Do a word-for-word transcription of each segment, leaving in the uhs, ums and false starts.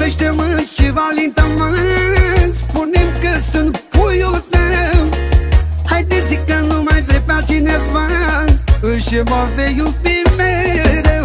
iubește-mă și Valinta, mă, spune-mi că sunt puiul tău. Haide, zic că nu mai vrei pe altcineva și mă vei iubi mereu.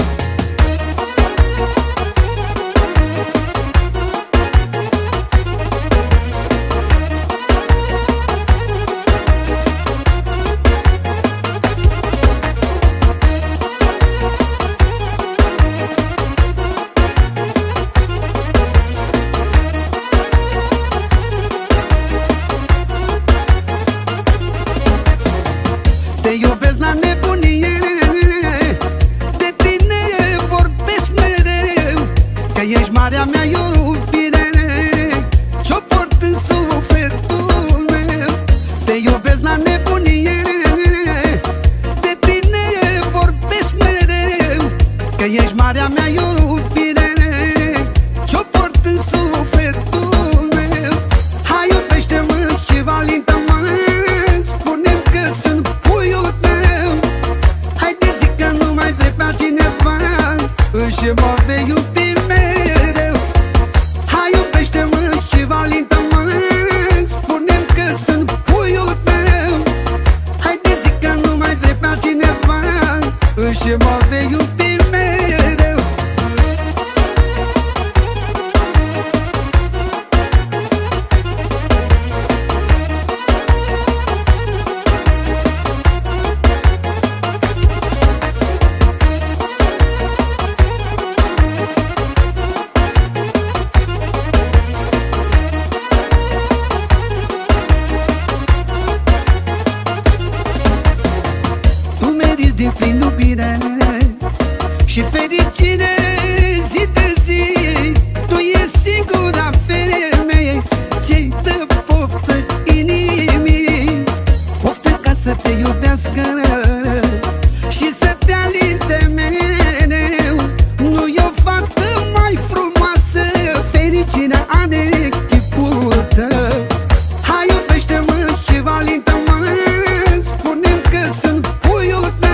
Te iubesc la nebunie, de tine vorbesc mereu, că ești marea mea iubire, ce-o port în sufletul meu. Te iubesc la nebunie, de tine vorbesc mereu, că ești marea mea iubire, ce-o port în sufletul meu. Hai, iubește-mă și Valinta, mă, spune-mi că sunt puiul tău. Haide, zic că nu mai vrei pe altcineva și mă vei iubi mereu. Hai, iubește-mă și Valinta, mă, spune-mi că sunt puiul tău. Haide, zic că nu mai vrei pe altcineva și mă vei iubi mereu. Din plin iubire și fericire zi de zi, tu ești singura femeie ce-i dă poftă inimii, poftă ca să te iubească și să te alinte mereu. Nu e o fată mai frumoasă, fericirea are chipul tău. Hai, iubește-mă și Valinta, mă, spune-mi că sunt puiul tău.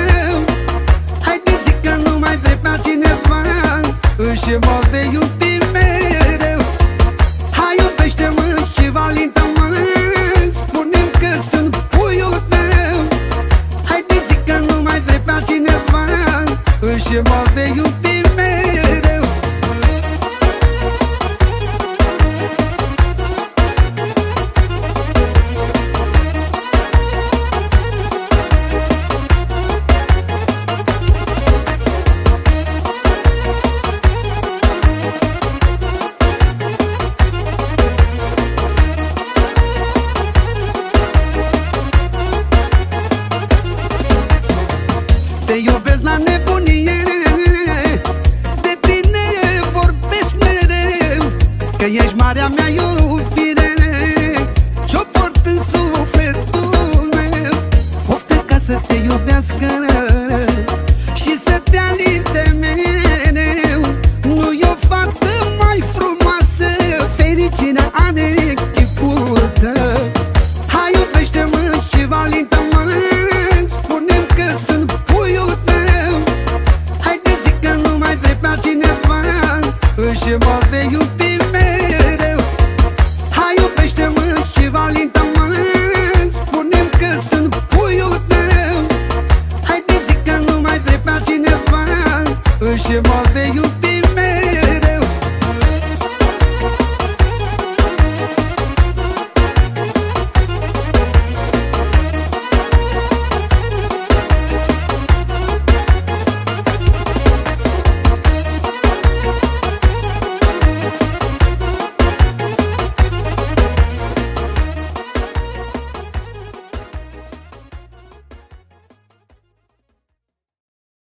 Și mă vei iubi mereu. Hai, iubește-mă și Valinta, mă, spune-mi că sunt puiul tău. Haide, zic că nu mai vrei pe altcineva și mă vei iubi mereu. Te iubesc la nebunie, de tine vorbesc mereu, că ești marea mea iubire, ce-o port în sufletul meu. Poftă ca să te iubească și să te alinte mereu. Nu e o fată mai frumoasă, fericirea are chipul tău. Hai, iubește-mă și Valinta, mă, spune-mi că sunt puiul tău. Haide, zic că nu mai vrei pe altcineva și mă vei iubi